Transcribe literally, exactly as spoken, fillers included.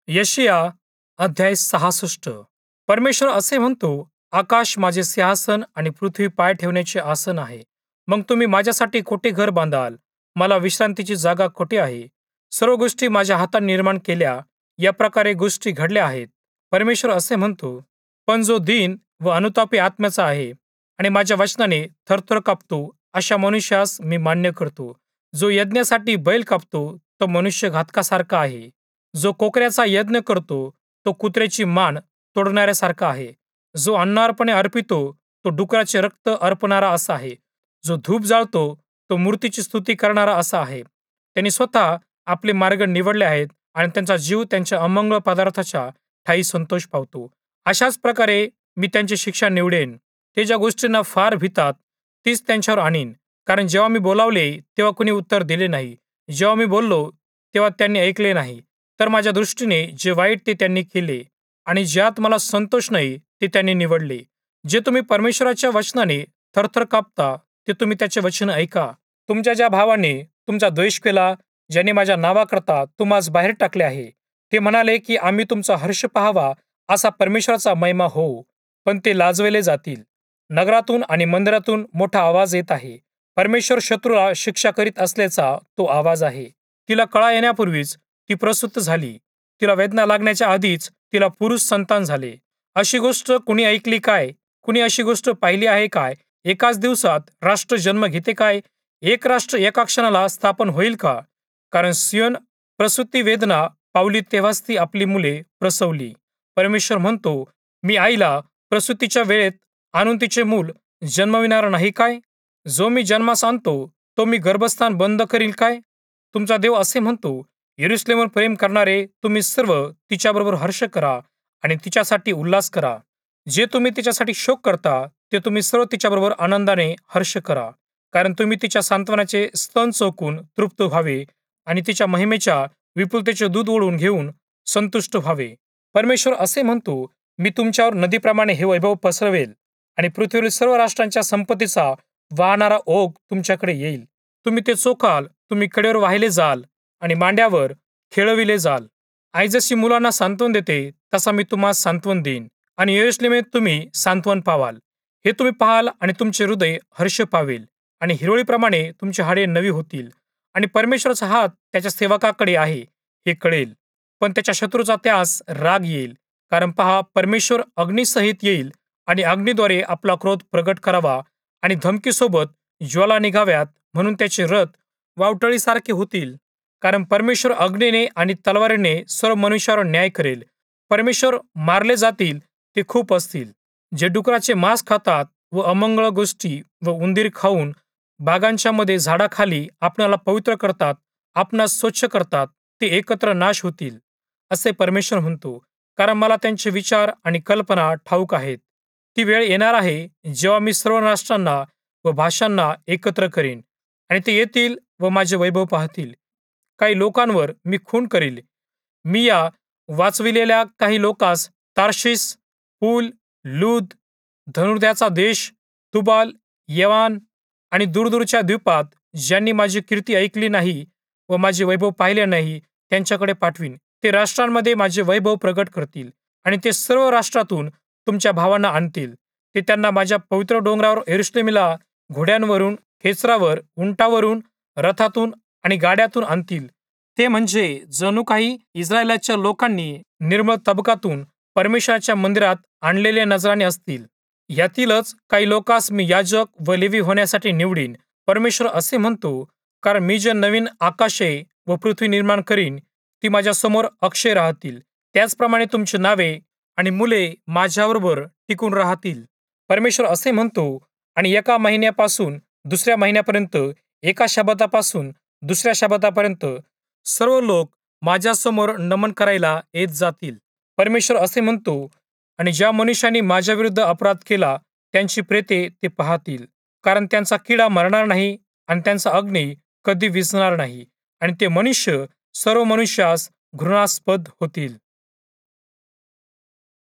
यशिया अध्याय सहासष्ट. परमेश्वर असे म्हणतो, आकाश माझे सिंहासन आणि पृथ्वी पाय ठेवण्याचे आसन आहे. मग तुम्ही माझ्यासाठी कोठे घर बांधाल? मला विश्रांतीची जागा कोठे आहे? सर्व गोष्टी माझ्या हाताने निर्माण केल्या, या प्रकारे गोष्टी घडल्या आहेत. परमेश्वर असे म्हणतो, पण जो दीन व अनुतापी आत्म्याचा आहे आणि माझ्या वचनाने थरथर कापतो, अशा मनुष्यास मी मान्य करतो. जो यज्ञासाठी बैल कापतो, तो मनुष्य घातकासारखा आहे. जो कोकऱ्याचा यज्ञ करतो, तो कुत्र्याची मान तोडणाऱ्यासारखा आहे. जो अन्नार्पणे अर्पितो, तो डुकराचे रक्त अर्पणारा असा आहे. जो धूप जाळतो, तो मूर्तीची स्तुती करणारा असा आहे. त्यांनी स्वतः आपले मार्ग निवडले आहेत आणि त्यांचा जीव त्यांच्या अमंगळ पदार्थाच्या ठायी संतोष पावतो. अशाच प्रकारे मी त्यांची शिक्षा निवडेन. ते ज्या गोष्टींना फार भितात, तीच त्यांच्यावर आणीन. कारण जेव्हा मी बोलावले, तेव्हा कुणी उत्तर दिले नाही. जेव्हा मी बोललो, तेव्हा त्यांनी ऐकले नाही. तर माझ्या दृष्टीने जे वाईट ते त्यांनी केले आणि ज्यात मला संतोष नाही ते त्यांनी निवडले. जे तुम्ही परमेश्वराच्या वचनाने थरथर कापता, ते तुम्ही त्याचे वचन ऐका. तुमच्या ज्या भावाने तुमचा द्वेष केला, ज्याने माझ्या नावाकरता तुम्हास बाहेर टाकले आहे, ते म्हणाले की आम्ही तुमचा हर्ष पाहावा, असा परमेश्वराचा महिमा होऊ, पण ते लाजवले जातील. नगरातून आणि मंदिरातून मोठा आवाज येत आहे. परमेश्वर शत्रूला शिक्षा करीत असल्याचा तो आवाज आहे. तिला कळा येण्यापूर्वीच ती प्रसूत झाली. तिला वेदना लागण्याच्या आधीच तिला पुरुष संतान झाले. अशी गोष्ट कुणी ऐकली काय? कुणी अशी गोष्ट पाहिली आहे काय? एकाच दिवसात राष्ट्र जन्म घेते काय? एक राष्ट्र एका क्षणाला स्थापन होईल का? कारण सियोन प्रसूती वेदना पावली, तेव्हाच ती आपली मुले प्रसवली. परमेश्वर म्हणतो, मी आईला प्रसूतीच्या वेळेत आणून तिचे मूल जन्मविणार नाही काय? जो मी जन्मास आणतो, तो मी गर्भस्थान बंद करील काय? तुमचा देव असे म्हणतो, यरूशलेमवर प्रेम करणारे तुम्ही सर्व तिच्याबरोबर हर्ष करा आणि तिच्यासाठी उल्हास करा. जे तुम्ही तिच्यासाठी शोक करता, ते तुम्ही सर्व तिच्याबरोबर आनंदाने हर्ष करा. कारण तुम्ही तिच्या सांत्वनाचे स्तन चोखून तृप्त व्हावे आणि तिच्या महिमेच्या विपुलतेचे दूध ओढून घेऊन संतुष्ट व्हावे. परमेश्वर असे म्हणतो, मी तुमच्यावर नदीप्रमाणे हे वैभव पसरवेल आणि पृथ्वीवरील सर्व राष्ट्रांच्या संपत्तीचा वाहणारा ओघ तुमच्याकडे येईल. तुम्ही ते चोखाल, तुम्ही कडेवर वाहिले जाल आणि मांड्यावर खेळविले जाल. आई जशी मुलांना सांत्वन देते, तसा मी तुम्हाला सांत्वन देईन आणि यरूशलेमेत तुम्ही सांत्वन पावाल. हे तुम्ही पाहाल आणि तुमचे हृदय हर्ष पावेल आणि हिरवळीप्रमाणे तुमची हाडे नवी होतील. आणि परमेश्वराचा हात त्याच्या सेवकाकडे आहे, हे कळेल. पण त्याच्या शत्रूचा त्यास राग येईल. कारण पहा, परमेश्वर अग्नीसहित येईल आणि अग्नीद्वारे आपला क्रोध प्रगट करावा आणि धमकीसोबत ज्वाला निघाव्यात, म्हणून त्याचे रथ वावटळीसारखे होतील. कारण परमेश्वर अग्नीने आणि तलवारीने सर्व मनुष्यावर न्याय करेल. परमेश्वर मारले जातील ते खूप असतील. जे डुकराचे मांस खातात व अमंगळ गोष्टी व उंदीर खाऊन बागांच्या मध्ये झाडाखाली आपणाला पवित्र करतात, आपणास स्वच्छ करतात, ते एकत्र नाश होतील, असे परमेश्वर म्हणतो. कारण मला त्यांचे विचार आणि कल्पना ठाऊक आहेत. ती वेळ येणार आहे जेव्हा मी सर्व राष्ट्रांना व भाषांना एकत्र करीन आणि ते येतील व माझे वैभव पाहतील. काही लोकांवर मी खून करील. मी या वाचविलेल्या काही लोकांस तार्शिश, पूल, लूद, धनुर्ध्याचा देश, तुबाल, यवान आणि दूरदूरच्या द्वीपात ज्यांनी माझी कीर्ती ऐकली नाही व माझे वैभव पाहिले नाही, त्यांच्याकडे पाठवीन. ते राष्ट्रांमध्ये माझे वैभव प्रगट करतील आणि ते सर्व राष्ट्रातून तुमच्या भावांना आणतील. ते त्यांना माझ्या पवित्र डोंगरावर यरूशलेमीला घोड्यांवरून, खेचरावर, उंटावरून, रथातून आणि गाड्यातून आणतील. ते म्हणजे जणू काही इस्रायलाच्या लोकांनी निर्मळ तबकातून परमेश्वराच्या मंदिरात आणलेले नजराणे असतील. यातीलच काही लोकांस मी याजक व लेवी होण्यासाठी निवडीन. परमेश्वर असे म्हणतो, कारण मी जे नवीन आकाशे व पृथ्वी निर्माण करीन, ती माझ्या समोर अक्षय राहतील. त्याचप्रमाणे तुमची नावे आणि मुले माझ्याबरोबर टिकून राहतील. परमेश्वर असे म्हणतो, आणि एका महिन्यापासून दुसऱ्या महिन्यापर्यंत, एका शब्दापासून दुसऱ्या शब्दापर्यंत सर्व लोक माझ्यासमोर नमन करायला येत जातील. परमेश्वर असे म्हणतो, आणि ज्या मनुष्यांनी माझ्या विरुद्ध अपराध केला, त्यांची प्रेते ते पाहतील. कारण त्यांचा किडा मरणार नाही आणि त्यांचा अग्नी कधी विझणार नाही आणि ते मनुष्य सर्व मनुष्यास घृणास्पद होतील.